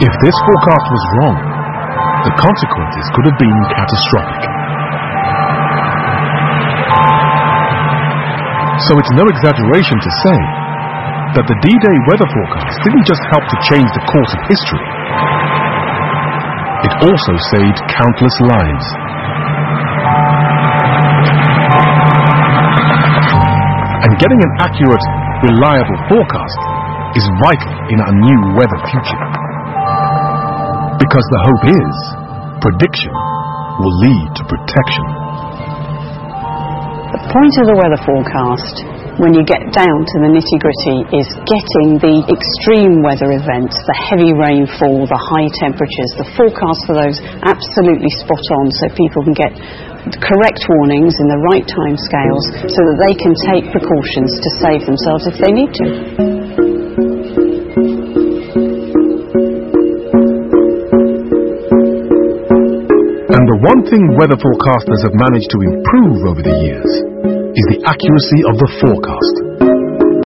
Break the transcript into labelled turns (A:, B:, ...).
A: If this forecast was wrong, the consequences could have been catastrophic. So it's no exaggeration to say that the D-Day weather forecast didn't just help to change the course of history, it also saved countless lives. And getting an accurate, reliable forecast is vital in our new weather future. Because the hope is, prediction will lead to protection.
B: The point of the weather forecast, when you get down to the nitty-gritty, is getting the extreme weather events, the heavy rainfall, the high temperatures, the forecast for those absolutely spot on, so people can get correct warnings in the right time scales so that they can take precautions to save themselves if they need to.
A: And the one thing weather forecasters have managed to improve over the years is the accuracy of the forecast.